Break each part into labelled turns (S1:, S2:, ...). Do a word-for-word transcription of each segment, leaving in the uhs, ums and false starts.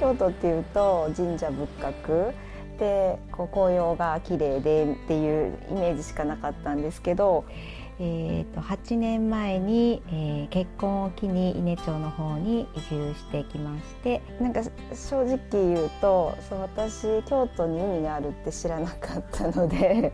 S1: 京都っていうと神社仏閣でこう紅葉が綺麗でっていうイメージしかなかったんですけど、えー、とはちねんまえに、えー、結婚を機に伊根町の方に移住してきまして、なんか正直言うとそう私京都に海があるって知らなかったので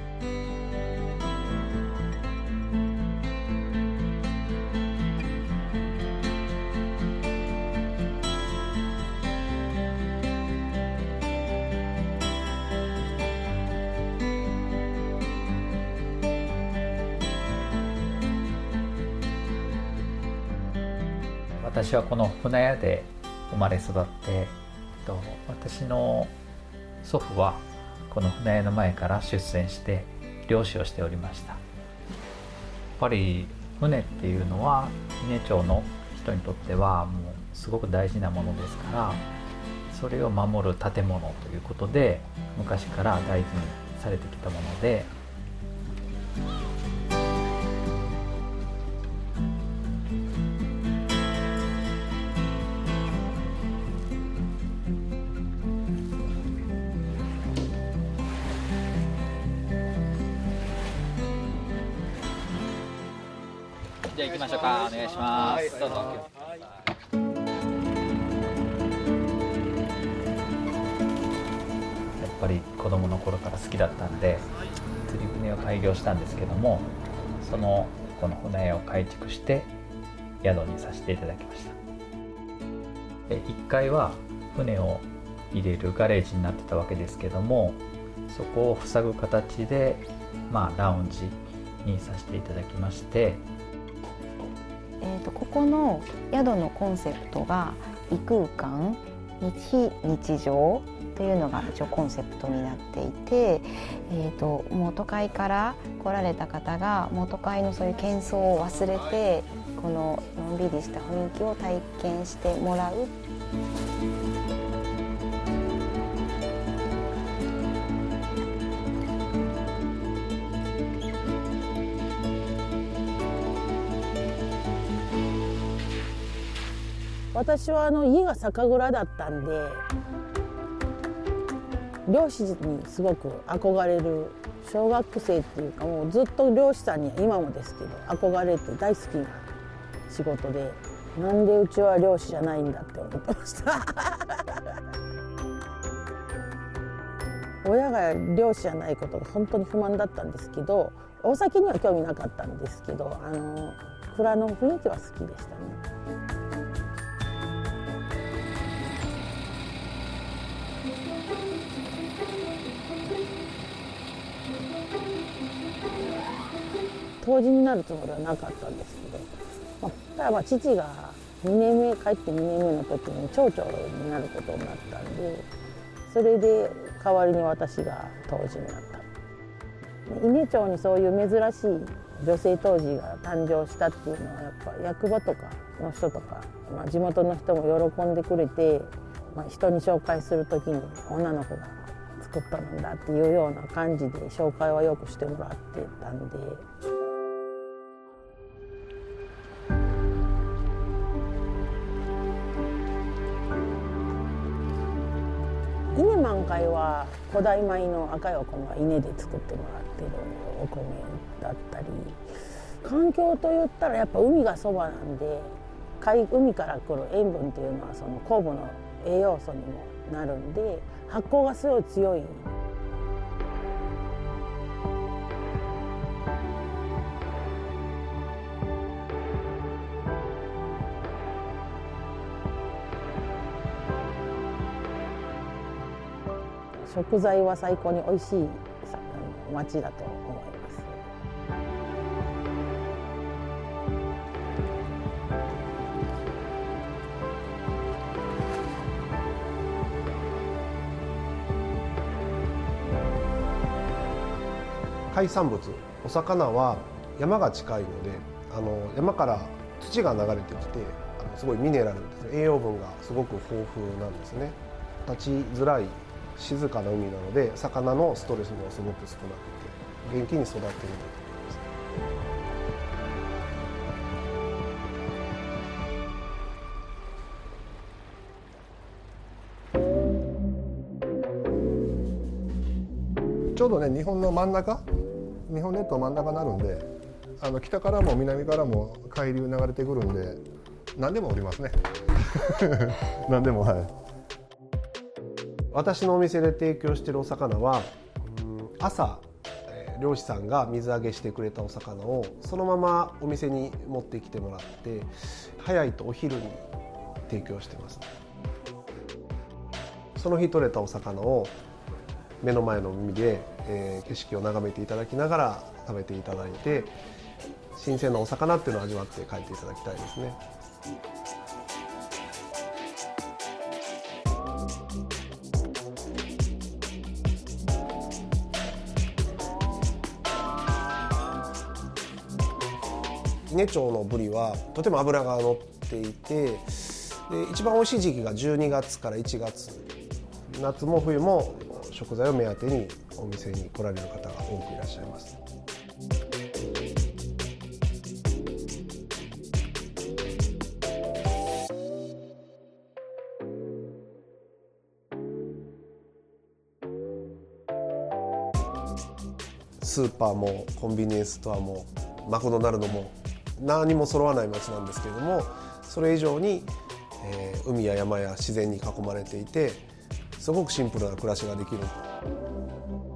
S2: 私はこの船屋で生まれ育って、私の祖父はこの船屋の前から出船して漁師をしておりました。やっぱり船っていうのは伊根町の人にとってはもうすごく大事なものですから、それを守る建物ということで昔から大事にされてきたもので、じゃあ行きましょうか。お願いします。どうぞ。やっぱり子供の頃から好きだったんで釣り船を開業したんですけども、そのこの船屋を改築して宿にさせていただきました。いっかいは船を入れるガレージになってたわけですけども、そこを塞ぐ形で、まあ、ラウンジにさせていただきまして、
S1: えー、とここの宿のコンセプトが異空間、非日常というのが一応コンセプトになっていて、えー、ともう都会から来られた方がもう都会のそういう喧騒を忘れてこののんびりした雰囲気を体験してもらう。
S3: 私はあの家が酒蔵だったんで、漁師にすごく憧れる小学生っていうか、もうずっと漁師さんには今もですけど憧れて大好きな仕事で、なんでうちは漁師じゃないんだって思ってました親が漁師じゃないことが本当に不満だったんですけど、お酒には興味なかったんですけど、あの蔵の雰囲気は好きでしたね。杜氏になるつもりはなかったんですけど、まあ、ただまあ父がにねんめ帰ってにねんめの時に町長になることになったんで、それで代わりに私が杜氏になった。伊根町にそういう珍しい女性杜氏が誕生したっていうのはやっぱ役場とかの人とか、まあ、地元の人も喜んでくれて、まあ、人に紹介する時に女の子が作ったもんだっていうような感じで紹介はよくしてもらってたんで。伊根満開は古代米の赤いお米は伊根で作ってもらってるお米だったり、環境といったらやっぱ海がそばなんで、海から来る塩分っていうのはその酵母の栄養素にもなるんで、発酵がすごい強い。食材は最高に美味しい町だと思います。
S4: 海産物、お魚は山が近いので、あの山から土が流れてきて、あのすごいミネラルですね、栄養分がすごく豊富なんですね。立ちづらい静かな海なので、魚のストレスもすごく少なくて元気に育っているんだと思います。
S5: ちょうどね日本の真ん中、日本列島真ん中になるんで、あの北からも南からも海流流れてくるんで何でもおりますね何でも。はい。
S4: 私のお店で提供しているお魚は、朝漁師さんが水揚げしてくれたお魚をそのままお店に持ってきてもらって、早いとお昼に提供してます。その日取れたお魚を目の前の海で、えー、景色を眺めていただきながら食べていただいて、新鮮なお魚っていうのを味わって帰っていただきたいですね。伊根町のブリはとても脂が乗っていて、で一番美味しい時期がじゅうにがつからいちがつ、夏も冬も食材を目当てにお店に来られる方が多くいらっしゃいます。スーパーもコンビニエンスストアもマクドナルドも何も揃わない町なんですけれども、それ以上に、えー、海や山や自然に囲まれていて、すごくシンプルな暮らしができる。